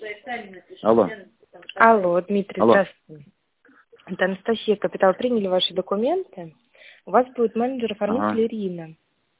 Алло. Алло, Дмитрий, Алло. здравствуйте. Это Анастасия, Капитал. Приняли ваши документы. У вас будет менеджер-оформитель Ирина.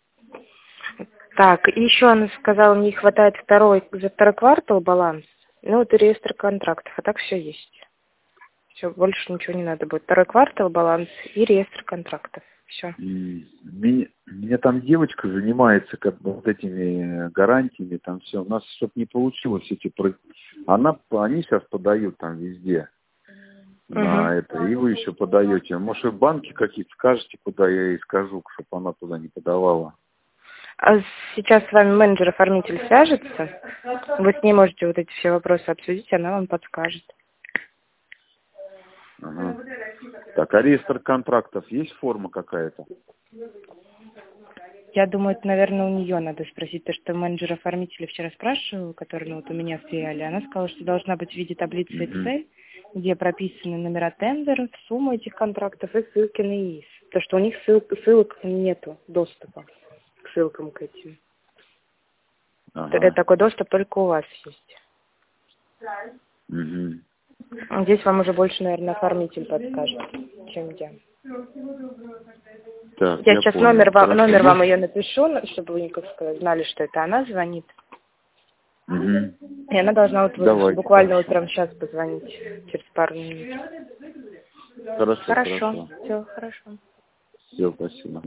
Так, и еще она сказала, не хватает за второй квартал баланс. Ну, вот и реестр контрактов, а так все есть. Все, больше ничего не надо будет. Второй квартал баланс и реестр контрактов. Все. Меня там девочка занимается как бы вот этими гарантиями, там все. У нас что-то не получилось они сейчас подают там везде. На это. И вы еще подаете. Может, вы банки какие-то скажете, куда я ей скажу, чтобы она туда не подавала. А сейчас с вами менеджер-оформитель свяжется. Вы с ней можете вот эти все вопросы обсудить, она вам подскажет. Ага. Так, а реестр контрактов есть форма какая-то? Я думаю, это, наверное, у нее надо спросить, потому что менеджер-оформителя вчера спрашивала, который вот у меня в филиале. Она сказала, что должна быть в виде таблицы Excel, где прописаны номера тендеров, сумма этих контрактов и ссылки на ИИС. Потому что у них ссылок нету, доступа к ссылкам к этим. Ага. Такой доступ только у вас есть. Здесь вам уже больше, наверное, оформитель подскажет, чем я. Так, Я сейчас понял. номер вам ее напишу, чтобы вы, как сказать, знали, что это она звонит. И она должна буквально вот прямо сейчас позвонить, через пару минут. Хорошо. Все, хорошо. Все, спасибо.